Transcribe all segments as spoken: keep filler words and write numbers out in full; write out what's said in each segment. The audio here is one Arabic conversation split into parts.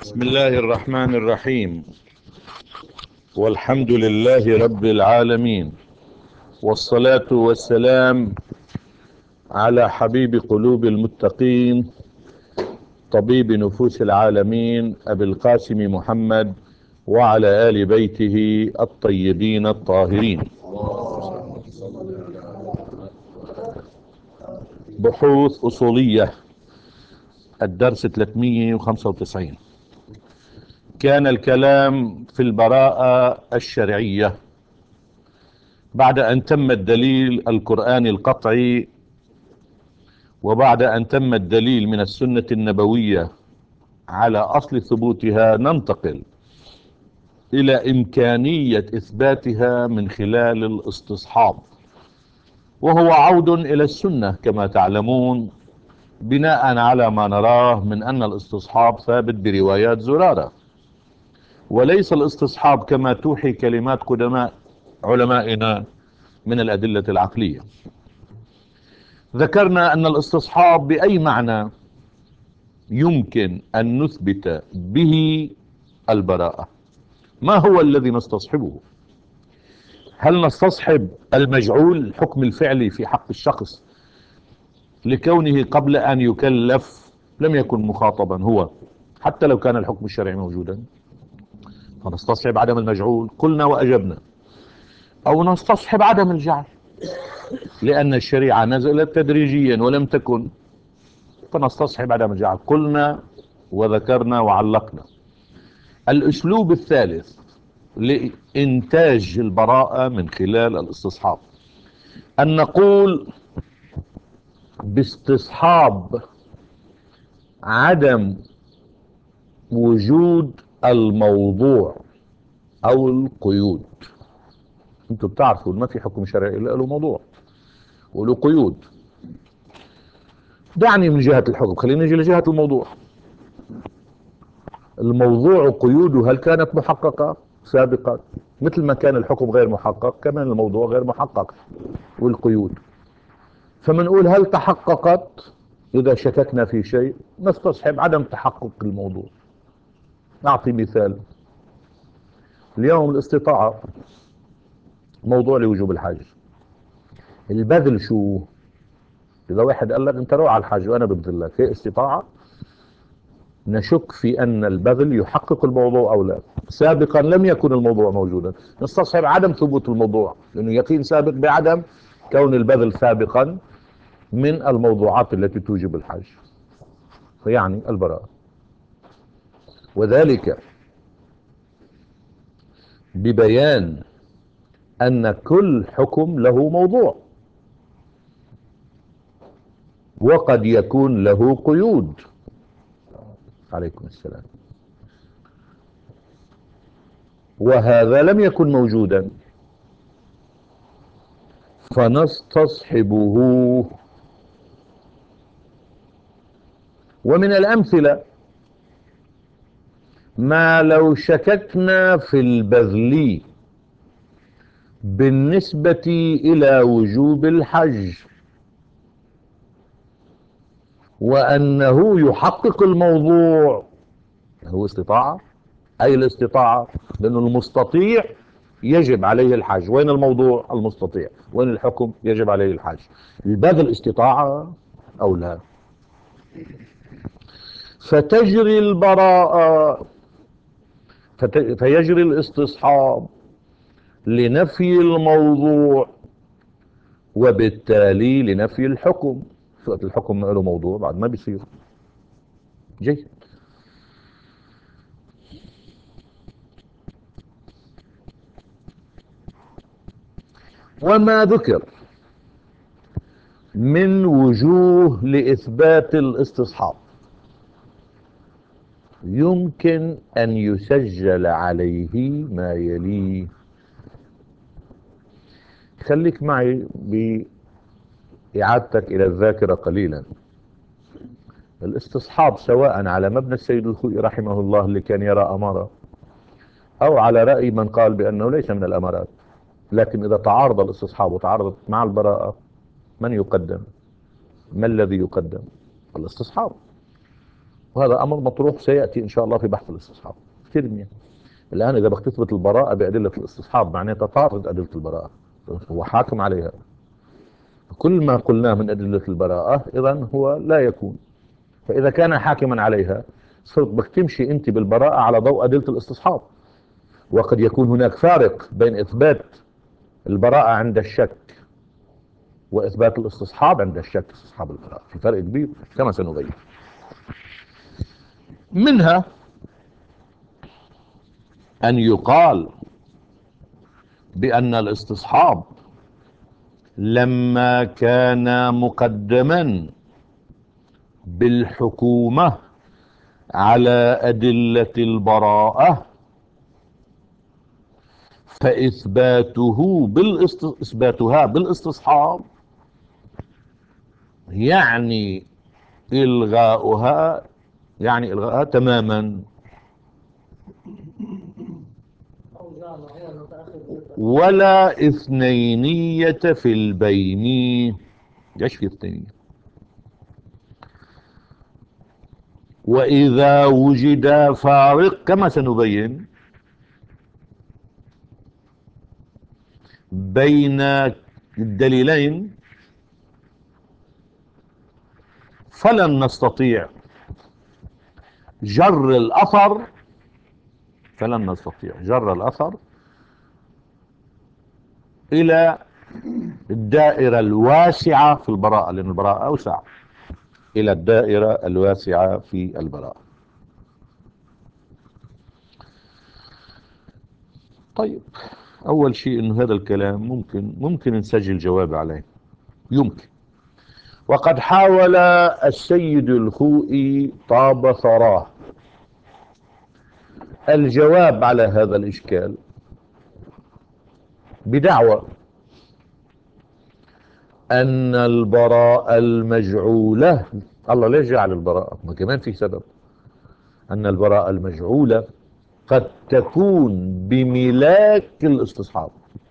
بسم الله الرحمن الرحيم، والحمد لله رب العالمين، والصلاة والسلام على حبيب قلوب المتقين، طبيب نفوس العالمين، أبي القاسم محمد، وعلى آل بيته الطيبين الطاهرين. بحوث أصولية، الدرس ثلاثمئة وخمسة وتسعين. كان الكلام في البراءة الشرعية بعد أن تم الدليل القرآني القطعي، وبعد أن تم الدليل من السنة النبوية على أصل ثبوتها، ننتقل إلى إمكانية إثباتها من خلال الاستصحاب، وهو عود إلى السنة كما تعلمون، بناء على ما نراه من أن الاستصحاب ثابت بروايات زرارة، وليس الاستصحاب كما توحي كلمات قدماء علمائنا من الأدلة العقلية. ذكرنا أن الاستصحاب بأي معنى يمكن أن نثبت به البراءة. ما هو الذي نستصحبه؟ هل نستصحب المجعول، الحكم الفعلي في حق الشخص لكونه قبل أن يكلف لم يكن مخاطبا هو حتى لو كان الحكم الشرعي موجودا، فنستصحب عدم المجعول؟ قلنا وأجبنا. أو نستصحب عدم الجعل لأن الشريعة نزلت تدريجيا ولم تكن، فنستصحب عدم الجعل. قلنا وذكرنا وعلقنا. الأسلوب الثالث لإنتاج البراءة من خلال الاستصحاب أن نقول باستصحاب عدم وجود الموضوع أو القيود. انتوا بتعرفوا ما في حكم شرعي إلا له موضوع وله قيود. دعني من جهة الحكم، خلينا نجي لجهة الموضوع. الموضوع قيوده هل كانت محققة سابقا؟ مثل ما كان الحكم غير محقق كمان الموضوع غير محقق والقيود. فمنقول هل تحققت؟ إذا شككنا في شيء نستصحب عدم تحقق الموضوع. نعطي مثال. اليوم الاستطاعة موضوع لوجوب الحج. البذل شو؟ إذا واحد قال لك أنت روح على الحج وأنا ببذل لك، هي استطاعة؟ نشك في أن البذل يحقق الموضوع أو لا. سابقا لم يكن الموضوع موجودا، نستصحب عدم ثبوت الموضوع، لأنه يقين سابق بعدم كون البذل سابقا من الموضوعات التي توجب الحج، فيعني البراءة. وذلك ببيان أن كل حكم له موضوع، وقد يكون له قيود. عليكم السلام. وهذا لم يكن موجودا، فنستصحبه. ومن الأمثلة ما لو شككنا في البذل بالنسبة إلى وجوب الحج وأنه يحقق الموضوع، هو استطاعة، أي الاستطاعة، لأنه المستطيع يجب عليه الحج. وين الموضوع؟ المستطيع. وين الحكم؟ يجب عليه الحج. البذل استطاعة أو لا؟ فتجري البراءة، فيجري الاستصحاب لنفي الموضوع وبالتالي لنفي الحكم. وقت الحكم ما له موضوع بعد ما بيصير. جيد. وما ذكر من وجوه لإثبات الاستصحاب يمكن أن يسجل عليه ما يليه. خليك معي بإعادتك إلى الذاكرة قليلا. الاستصحاب سواء على مبنى السيد الخوئي رحمه الله اللي كان يرى أمارة، أو على رأي من قال بأنه ليس من الأمارات، لكن إذا تعارض الاستصحاب وتعارضت مع البراءة، من يقدم؟ ما الذي يقدم؟ الاستصحاب. وهذا أمر مطروح سيأتي إن شاء الله في بحث الاستصحاب كثير منيح. الآن إذا بدك تثبت البراءة بأدلة الاستصحاب معناتها تعرض أدلة البراءة، هو حاكم عليها، كل ما قلناه من أدلة البراءة إذن هو لا يكون. فإذا كان حاكما عليها صرت بدك تمشي أنت بالبراءة على ضوء أدلة الاستصحاب. وقد يكون هناك فارق بين إثبات البراءة عند الشك وإثبات الاستصحاب عند الشك. استصحاب البراءة في فرق كبير كما سنبين. منها أن يقال بأن الاستصحاب لما كان مقدما بالحكومة على أدلة البراءة فإثباته بالاست... إثباتها بالاستصحاب يعني إلغاؤها، يعني إلغاءها تماما. ولا اثنينية في البين. ايش في اثنينية؟ وإذا وجد فارق كما سنبين بين الدليلين فلن نستطيع جر الأثر فلن نستطيع جر الأثر إلى الدائرة الواسعة في البراءة، لأن البراءة أوسع، إلى الدائرة الواسعة في البراءة. طيب، أول شيء إنه هذا الكلام ممكن ممكن نسجل جواب عليه، يمكن. وقد حاول السيد الخوئي طاب ثراه الجواب على هذا الإشكال بدعوى أن البراءة المجعولة، الله ليش جعل البراءة؟ ما كمان في سبب، أن البراءة المجعولة قد تكون بملاك الاستصحاب.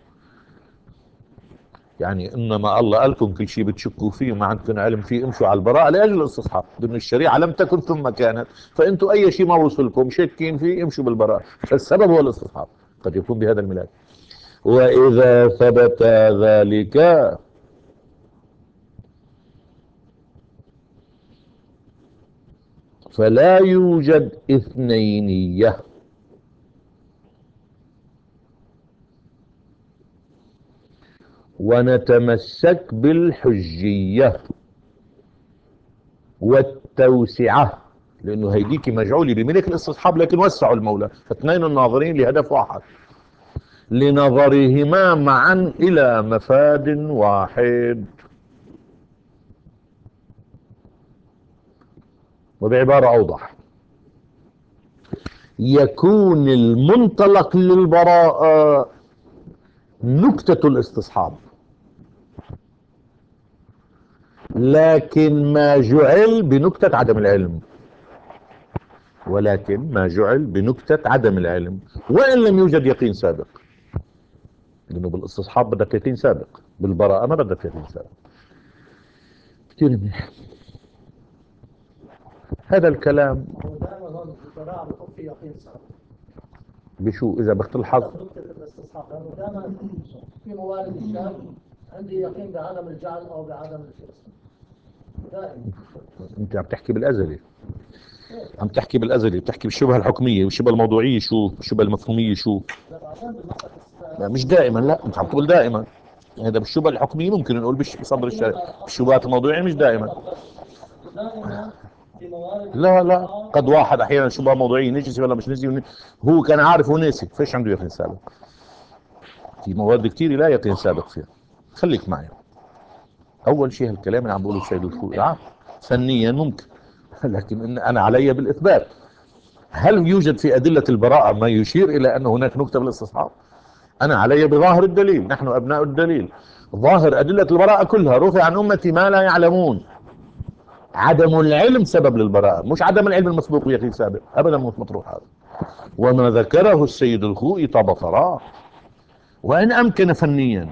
يعني إنما الله قال لكم كل شيء بتشكوا فيه وما عندكم علم فيه امشوا على البراءة لأجل الاستصحاب، لأن الشريعة لم تكن ثم كانت، فأنتوا أي شيء ما وصلكم شاكين فيه امشوا بالبراءة، فالسبب هو الاستصحاب، قد يكون بهذا الملاك. وإذا ثبت ذلك فلا يوجد اثنينية، ونتمسك بالحجية والتوسعة، لأنه هيديك مجعولي بملك الاستصحاب لكن وسعوا المولى، فاثنين الناظرين لهدف واحد لنظرهما معا إلى مفاد واحد. وبعبارة أوضح، يكون المنطلق للبراءة نكتة الاستصحاب، لكن ما جعل بنكتة عدم العلم، ولكن ما جعل بنكتة عدم العلم وإن لم يوجد يقين سابق، لأنه بالاستصحاب بدك يقين سابق، بالبراءة ما بدك يقين سابق. كثير منيح هذا الكلام. بشو إذا بتلحظ في موارد الشاب عندي يقين بعدم الجعل أو بعدم الاسم دائما. أنت عم تحكي بالأزلي، عم تحكي بالأزلي، بتحكي بالشبهة الحكمية والشبهة الموضوعية، شو الشبهة المفهومية شو؟ لا مش دائما، لا أنت عم تقول دائما. هذا بالشبهة الحكمية ممكن نقول بش بصدر الشرع، بالشبهات الموضوعية مش دائما. لا لا، قد واحد أحيانا شبهة موضوعية نجسي ولا مش نجسي هو كان عارف وناسي، فيش عنده يقين سابق. في مواد كتير لا يقين سابق فيها. خليك معي. أول شيء هالكلام اللي عم بقوله السيد الخوئي فنيا ممكن، لكن إن أنا علي بالإثبات. هل يوجد في أدلة البراءة ما يشير إلى أن هناك نكتة بالاستصحاب؟ أنا علي بظاهر الدليل، نحن أبناء الدليل. ظاهر أدلة البراءة كلها رفع عن أمتي ما لا يعلمون. عدم العلم سبب للبراءة، مش عدم العلم المسبوق بيقين سابق، أبدا مش مطروح هذا. وما ذكره السيد الخوئي طاب ثراه، وإن أمكن فنيا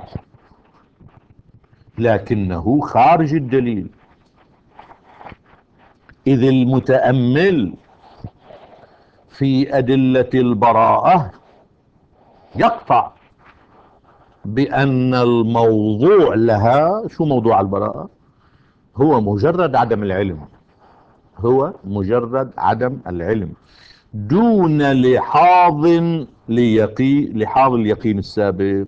لكنه خارج الدليل. إذ المتأمل في أدلة البراءة يقطع بأن الموضوع لها، شو موضوع البراءة؟ هو مجرد عدم العلم، هو مجرد عدم العلم دون لحاظ ليقي لحاظ اليقين السابق.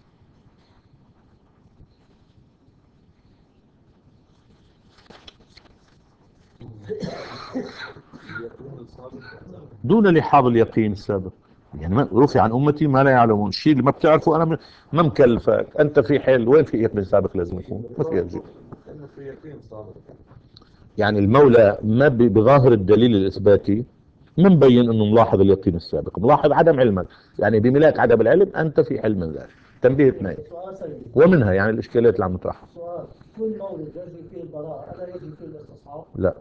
دون لحاظ اليقين السابق، يعني ما رفع عن امتي ما لا يعلمون، الشيء اللي ما بتعرفه انا ما مكلفك انت في حل، وين في يقين سابق لازم يكون؟ ما في يجي. يعني المولى ما ب- بظاهر الدليل الاثباتي ما مبين انه ملاحظ اليقين السابق، ملاحظ عدم علمك، يعني بملاك عدم العلم انت في حل من ذلك. تنبيه اثنين سؤال سيد. ومنها يعني الاشكالات اللي عم نطرحها. سؤال: كل مولد يجري فيه البراءة ألا يجري فيه الاستصحاب؟ لا،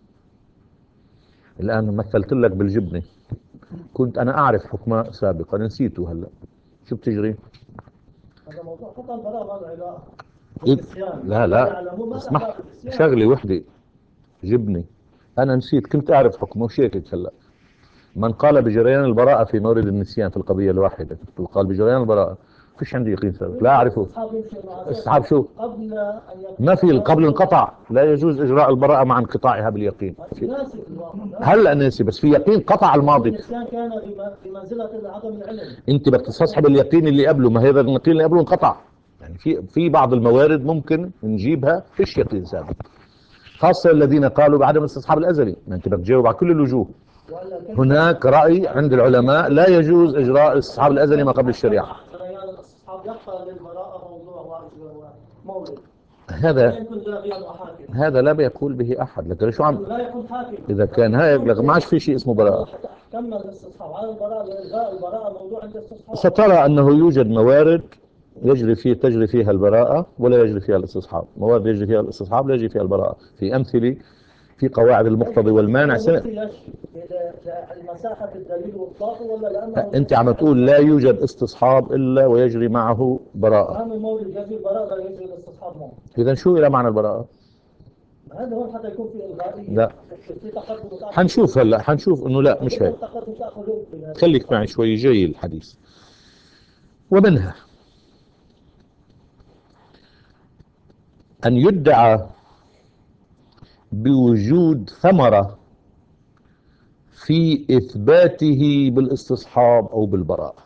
الان مثلت لك بالجبنه، كنت انا اعرف حكمها سابقا نسيته، هلا شو بتجري؟ هذا موضوع قطع البراءة ما له علاقة إيه؟ بالنسيان. لا لا لا يعلمون ما له اسمح، علاقة بالنسيان. شغلة وحدة جبني، انا نسيت، كنت اعرف حكمه وشيكك هلا. من قال بجريان البراءة في مورد النسيان في القضية الواحدة، قال بجريان البراءة، فيش عندي يقين سابق، لا اعرفه. الاستصحاب يمشي مع اسحاب شو؟ قبل أن يكون ما في، القبل البراءة. انقطع، لا يجوز اجراء البراءة مع انقطاعها باليقين. ناسي في الواقع. هلا ناسي، بس في يقين قطع الماضي. النسيان كان بم- بمنزلة عدم العلم. انت بدك تستصحب اليقين اللي قبله، ما هذا اليقين اللي قبله انقطع. يعني في في بعض الموارد ممكن نجيبها فيش يقين سابق، خاصة الذين قالوا بعدم الاستصحاب الازلي، ما انت بدك تجاوب على كل الوجوه. وإلا كيف هناك رأي عند العلماء لا يجوز اجراء الاستصحاب الازلي ما قبل الشريعة. جريان الاستصحاب يبقى للبراءة موضوع واجب ومولد. لا هذا يكون لاغيا وحاكم. هذا لا بيقول به احد، لكن شو عم، لا يكون حاكم. اذا كان هيك لك ما عادش في شيء اسمه براءة. كمل الاستصحاب على البراءة، لإلغاء البراءة موضوع عند الاستصحاب. سترى انه يوجد موارد يجري فيه تجري فيها البراءة ولا يجري فيها الاستصحاب، موارد يجري فيها الاستصحاب لا يجري فيها البراءة. في امثلة في قواعد المقتضي والمانع سنة. المساحة الدليل واطلاقه ولا لأنه انت عم تقول لا يوجد استصحاب الا ويجري معه براءة، فهم المولد يجري البراءة لا يجري الاستصحاب معه. اذا شو الى معنى البراءة؟ هذا هو حتى يكون في إلغائية. لا، في تقدم وتأخر. حنشوف هلا، حنشوف انه لا مش هيك. تقدم وتأخر في هذا. خليك معي شوي جاي الحديث. ومنها ان يدعى بوجود ثمرة في اثباته بالاستصحاب او بالبراءة.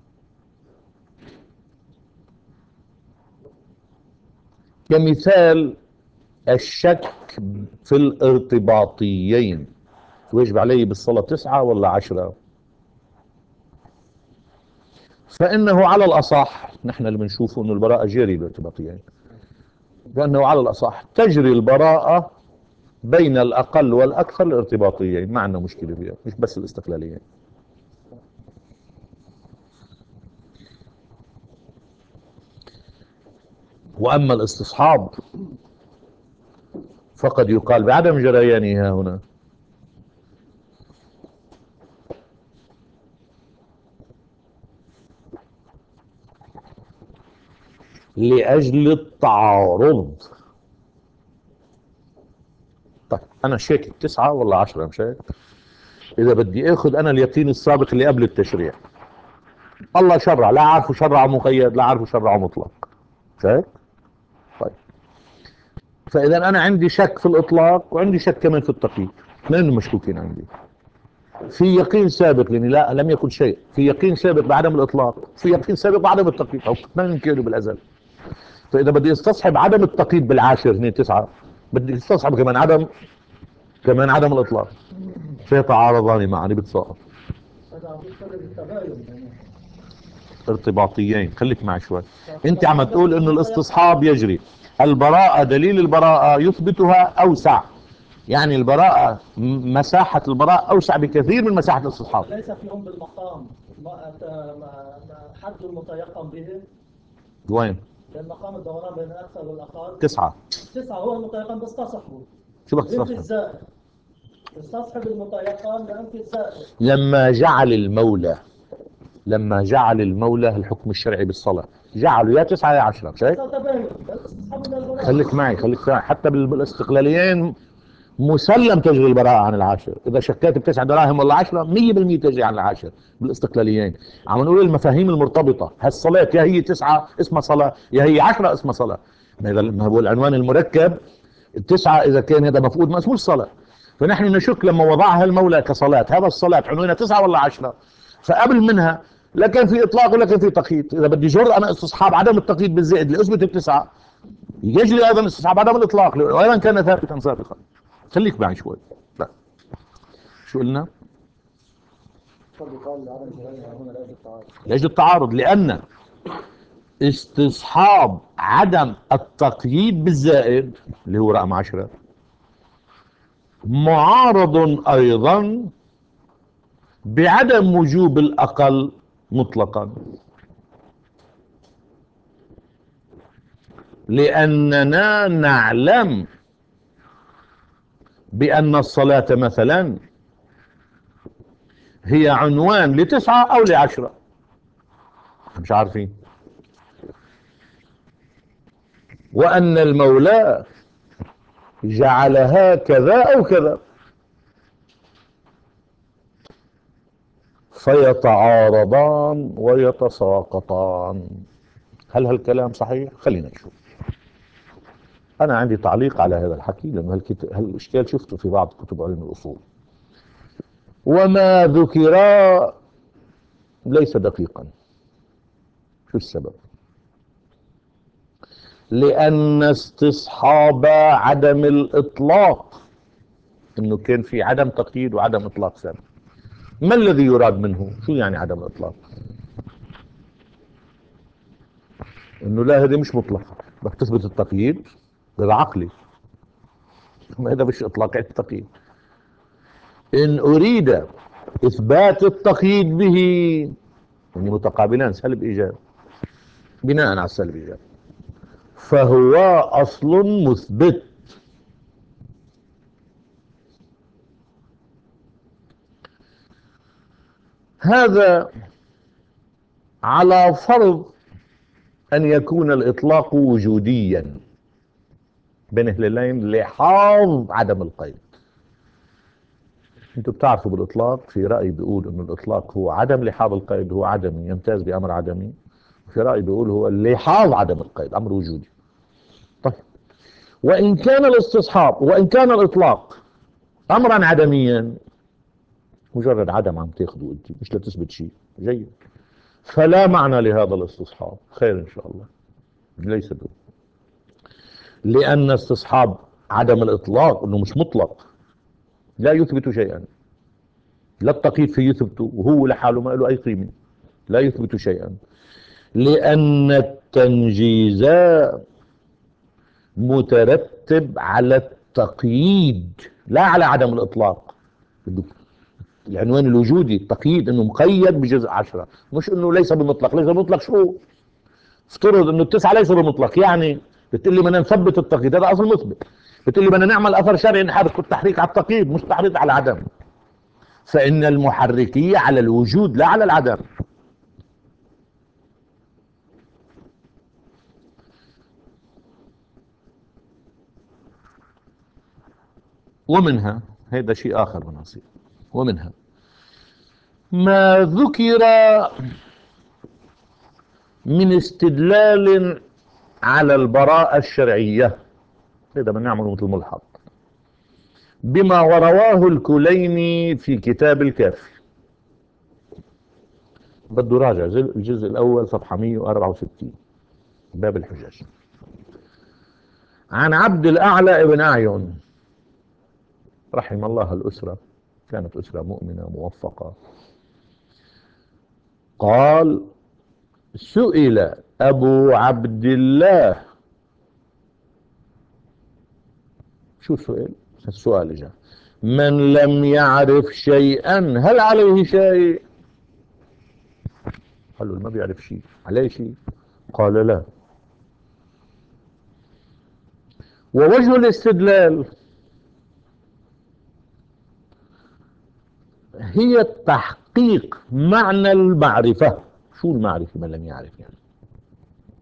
كمثال الشك في الارتباطيين، ويجب علي بالصلاة تسعة ولا عشرة؟ فإنه على الأصح، نحن اللي بنشوفه أنه البراءة جاري الارتباطيين، لأنه على الأصح تجري البراءة بين الأقل والأكثر الارتباطيين، ما عندنا مشكلة فيها، مش بس الاستقلاليين. وأما الاستصحاب فقد يقال بعدم جريانها هنا لأجل التعارض. طيب أنا شاكك تسعة ولا عشرة، مش هيك؟ إذا بدي آخذ أنا اليقين السابق اللي قبل التشريع، الله شرع، لا عارفه شرع مقيد لا عارفه شرع مطلق، مش هيك؟ طيب فإذا أنا عندي شك في الإطلاق وعندي شك كمان في التقييد، اثنين مشكوكين عندي. في يقين سابق لأني لا لم يكن شيء، في يقين سابق بعدم الإطلاق، في يقين سابق بعدم التقييد، أو اثنين كانوا بالأزل. فإذا بدي استصحب عدم التقييد بالعاشر اثنين تسعة، بدي استصحب كمان عدم كمان عدم الإطلاق، فيتعارضان معا بتصائر. هذا عم يشتغل بالتباين يعني. ارتباطيين، خليك معي شوي. انت عم تقول انه الاستصحاب يجري، البراءة دليل البراءة يثبتها اوسع، يعني البراءة مساحة البراءة اوسع بكثير من مساحة الاستصحاب. ليس فيهم بالمقام ما ما- حد المتيقن به. وين؟ لأن مقام الدوران بين الأكثر والأقل تسعة. تسعة هو المتيقن باستصحبه. شو بدك ينفي تستصحب؟ الزائد. استصحب المتيقن لأنفي الزائد. لما جعل المولى لما جعل المولى الحكم الشرعي بالصلاة جعله يا تسعة يا عشرة، مش هيك؟ هذا تباين. الاستصحاب من البراءة. خليك معي خليك معي حتى بال- بالاستقلاليين مسلم تجري البراءة عن العاشر. إذا شكيت بتسع دراهم ولا عشرة مية بالمية تجري عن العاشر بالاستقلاليين. عم نقول المفاهيم المرتبطة. هالصلاة يا هي تسعة اسمها صلاة، يا هي عشرة اسمها صلاة. ما إذا ما هو العنوان المركب التسعة إذا كان هذا مفقود ما اسمه صلاة. فنحن نشك لما وضعها المولى كصلاة، هذا الصلاة عنوانها تسعة ولا عشرة؟ فقبل منها لا كان في إطلاق ولا كان في تقييد. إذا بدي جر أنا استصحاب عدم التقييد بالزائد لأثبت التسعة، يجري أيضا استصحاب عدم الإطلاق وأيضا كان ثابتا سابقا. خليك معي شوي. لا شو قلنا؟ لأجل التعارض، لأن استصحاب عدم التقييد بالزائد اللي هو رقم عشرة معارض أيضا بعدم وجوب الأقل مطلقا، لأننا نعلم بأن الصلاة مثلا هي عنوان لتسعة أو لعشرة، مش عارفين، وأن المولى جعلها كذا أو كذا، فيتعارضان ويتساقطان. هل هالكلام صحيح؟ خلينا نشوف. أنا عندي تعليق على هذا الحكي لأنه هالإشكال شفته في بعض كتب علم الأصول. وما ذكر ليس دقيقا. شو السبب؟ لأن استصحاب عدم الإطلاق إنه كان في عدم تقييد وعدم إطلاق سابق. ما الذي يراد منه؟ شو يعني عدم الإطلاق؟ إنه لا هذه مش مطلقة، بدك تثبت التقييد هذا عقلي، هذا مش إطلاق التقييد. إن أريد إثبات التقييد به يعني متقابلان سلب إيجاب بناء على السلب إيجاب فهو أصل مثبت. هذا على فرض أن يكون الإطلاق وجوديا بين هلالين لحاظ عدم القيد. انتوا بتعرفوا بالإطلاق في رأي بيقول أن الإطلاق هو عدم لحاظ القيد، هو عدمي يمتاز بأمر عدمي، وفي رأي بيقول هو لحاظ عدم القيد أمر وجودي. طيب وإن كان الاستصحاب وإن كان الإطلاق أمرا عدميا مجرد عدم عم تاخذوا انت مش لتثبت شيء جيد، فلا معنى لهذا الاستصحاب. خير ان شاء الله. ليس به، لان استصحاب عدم الاطلاق انه مش مطلق لا يثبت شيئا، لا التقييد فيه يثبته وهو لحاله ما له اي قيمه، لا يثبت شيئا، لان التنجيز مترتب على التقييد لا على عدم الاطلاق. العنوان الوجودي التقييد انه مقيد بجزء عشرة، مش انه ليس بمطلق. ليس بمطلق شو؟ افترض انه التسعة ليس بمطلق، يعني بتقول لي بدنا نثبت التقييد، هذا اصل مثبت. بتقول لي بدنا نعمل اثر شرعي نحرك التحريك على التقييد مش تحريك على العدم، فان المحركية على الوجود لا على العدم. ومنها هذا شيء اخر بنصير. ومنها ما ذكر من استدلال على البراءة الشرعية، هذا بنعمله مثل ملحق بما ورواه الكليني في كتاب الكافي. بده راجع الجزء الأول صفحة مية وأربعة وستين باب الحجج، عن عبد الأعلى ابن أعين رحم الله الأسرة، كانت أسرة مؤمنة موفقة. قال: سئل أبو عبد الله. شو سئل؟ السؤال جاء: من لم يعرف شيئا هل عليه شيء؟ قال له: ما بيعرف شيء عليه شيء؟ قال: لا. ووجه الاستدلال هي تحقيق معنى المعرفة. شو المعرفة من لم يعرف؟ يعني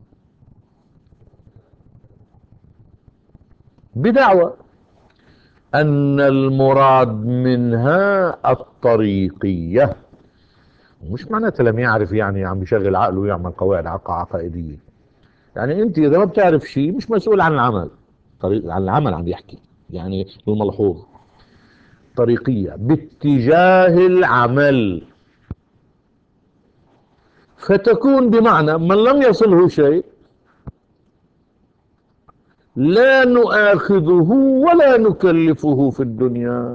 بدعوة أن المراد منها الطريقية. مش معناتها لم يعرف يعني عم بيشغل عقله ويعمل قواعد عقائدية. يعني انت اذا ما بتعرف شيء مش مسؤول عن العمل. طريق عن العمل عم يحكي، يعني الملحوظ طريقية باتجاه العمل، فتكون بمعنى من لم يصله شيء لا نؤاخذه ولا نكلفه في الدنيا،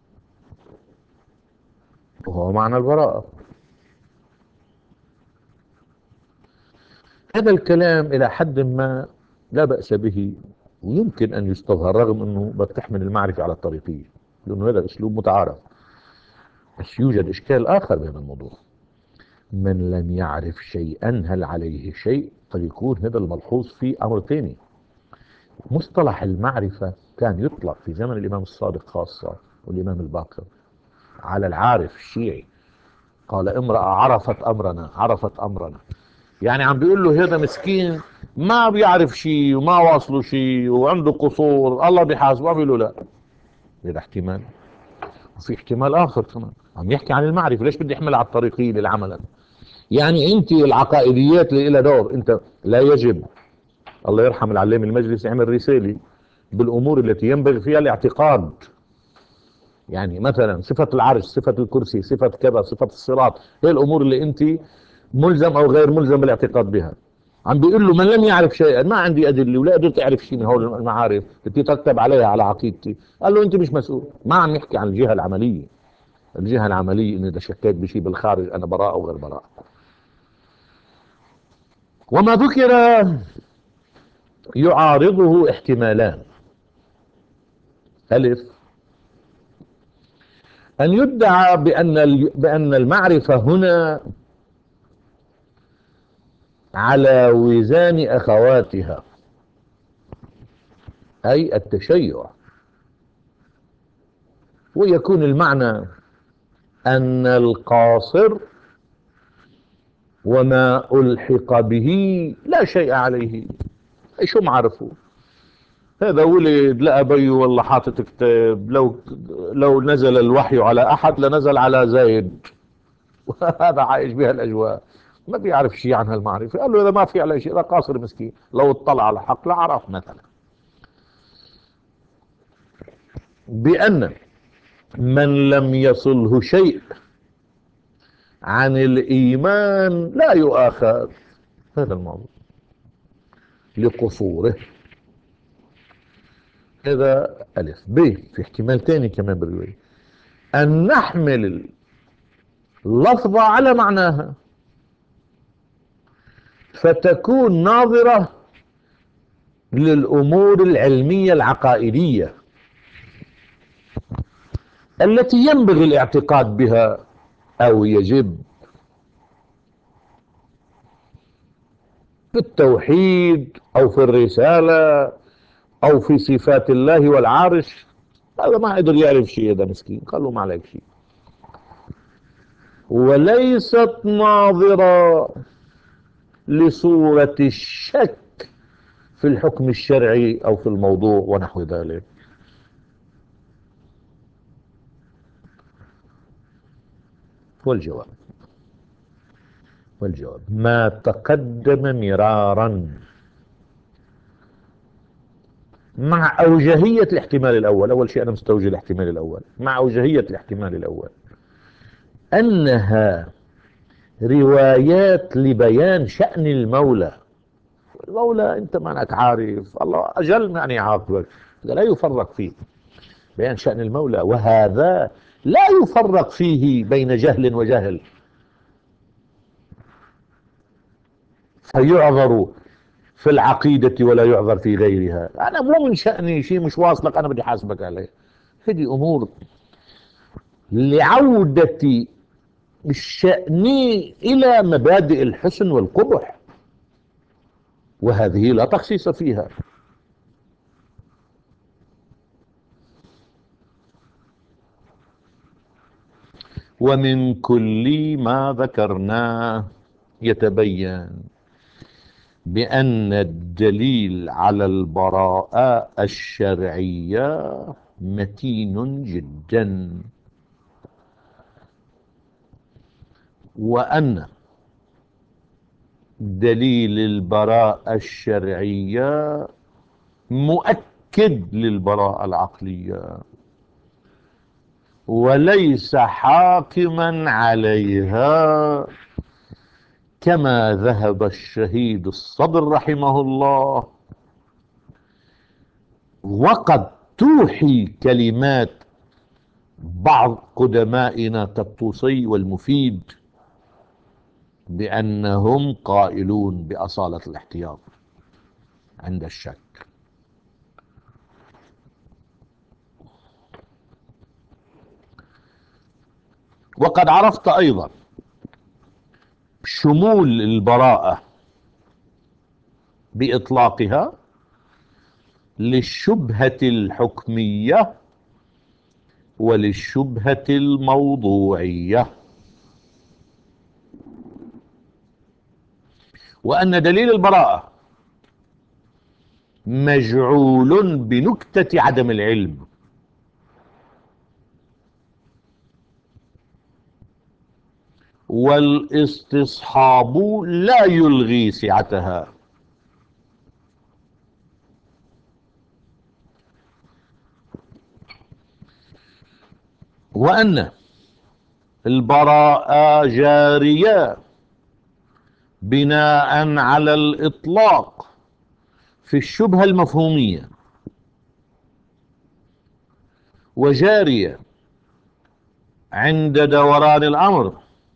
وهو معنى البراءة. هذا الكلام إلى حد ما لا بأس به، ويمكن أن يستظهر رغم أنه بتحمل المعرفة على الطريقية، لأنه هذا أسلوب متعارف. بس يوجد إشكال آخر بهذا الموضوع. من لم يعرف شيئا هل عليه شيء؟ فيكون هذا الملحوظ في أمر ثاني. مصطلح المعرفة كان يطلق في زمن الإمام الصادق خاصة والإمام الباقر على العارف الشيعي. قال امرأة عرفت أمرنا، عرفت أمرنا، يعني عم بيقول له هذا مسكين ما بيعرف شيء وما واصله شيء وعنده قصور، الله بيحاسبه. بيقول له لا، هذا احتمال. وفي احتمال آخر كمان عم يحكي عن المعرفة. ليش بدي احمل على الطريقية للعمل؟ يعني انت العقائديات اللي لها دور، انت لا يجب. الله يرحم العلامة المجلسي عمل رسالة بالامور التي ينبغي فيها الاعتقاد. يعني مثلا صفة العرش، صفة الكرسي، صفة كذا، صفة الصراط، هي الامور اللي انت ملزم او غير ملزم بالاعتقاد بها. عم بيقول له من لم يعرف شيئا، ما عندي ادله ولا قدرت اعرف شيء من هول المعارف التي ترتب عليها على عقيدتي، قال له انت مش مسؤول. ما عم يحكي عن الجهه العمليه. الجهه العمليه ان اذا شكيت بشيء بالخارج انا براء او غير براء. وما ذكر يعارضه احتمالان. ألف، أن يدعى بأن بأن المعرفة هنا على وزان أخواتها، أي التشيع، ويكون المعنى أن القاصر وما ألحق به لا شيء عليه. أي شو معرفه؟ هذا ولد لأبي والله حاطط كتاب، لو لو نزل الوحي على أحد لنزل على زيد، وهذا عايش بها الأجواء، ما بيعرف شيء عن هالمعرفة. قال له إذا ما في عليه شيء، إذا قاصر مسكين لو اطلع على الحق لعرف. مثلا بأن من لم يصله شيء عن الإيمان لا يؤاخذ، هذا الموضوع لقصوره. هذا ألف. ب، في احتمال تاني كمان بالرواية، أن نحمل اللفظة على معناها فتكون ناظرة للأمور العلمية العقائدية التي ينبغي الاعتقاد بها أو يجب، في التوحيد أو في الرسالة أو في صفات الله والعرش. هذا ما قدر يعرف شيء، هذا مسكين، قال له ما عليك شيء. وليست ناظرة لصورة الشك في الحكم الشرعي أو في الموضوع ونحو ذلك. والجواب والجواب ما تقدم مرارا مع أوجهية الاحتمال الأول. أول شيء أنا مستوجه الاحتمال الأول مع أوجهية الاحتمال الأول، أنها روايات لبيان شأن المولى. المولى أنت ما أنك عارف، الله أجل يعني يعاقبك، هذا لا يفرق فيه. بيان شأن المولى، وهذا لا يفرق فيه بين جهل وجهل، فيعذر في العقيدة ولا يعذر في غيرها. أنا مو من شأني شيء مش واصلك أنا بدي حاسبك عليه. هذه أمور لعودة الشأن إلى مبادئ الحسن والقبح، وهذه لا تخصيص فيها. ومن كل ما ذكرناه يتبين بأن الدليل على البراءة الشرعية متين جدا، وأن دليل البراءة الشرعية مؤكد للبراءة العقلية وليس حاكما عليها، كما ذهب الشهيد الصدر رحمه الله. وقد توحي كلمات بعض قدمائنا كالطوسي والمفيد بأنهم قائلون بأصالة الاحتياط عند الشك. وقد عرفت أيضا شمول البراءة بإطلاقها للشبهة الحكمية وللشبهة الموضوعية، وأن دليل البراءة مجعول بنكتة عدم العلم، والاستصحاب لا يلغي سعتها. وأن البراءة جارية بناء على الإطلاق في الشبهة المفهومية، وجارية عند دوران الأمر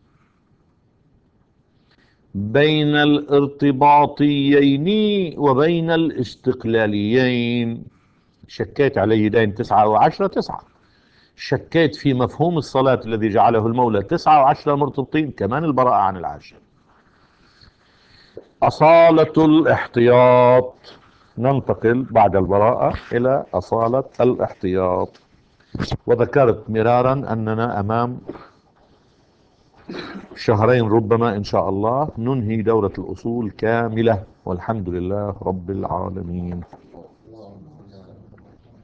بين الارتباطيين وبين الاستقلاليين. شكيت على يدين تسعة وعشرة تسعة، شكيت في مفهوم الصلاة الذي جعله المولى تسعة وعشرة مرتبطين، كمان البراءة عن العاشر. أصالة الاحتياط، ننتقل بعد البراءة إلى أصالة الاحتياط. وذكرت مرارا أننا أمام شهرين ربما إن شاء الله ننهي دورة الأصول كاملة، والحمد لله رب العالمين.